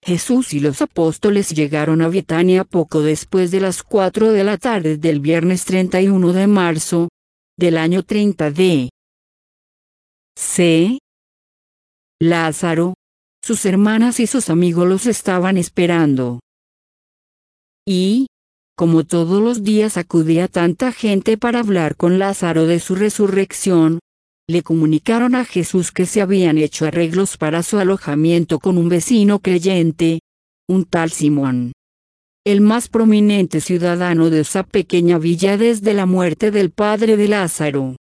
Jesús y los apóstoles llegaron a Betania poco después de las 4 de la tarde del viernes 31 de marzo, del año 30 d.C. Lázaro, sus hermanas y sus amigos los estaban esperando. Y, como todos los días acudía tanta gente para hablar con Lázaro de su resurrección, le comunicaron a Jesús que se habían hecho arreglos para su alojamiento con un vecino creyente, un tal Simón, el más prominente ciudadano de esa pequeña villa desde la muerte del padre de Lázaro.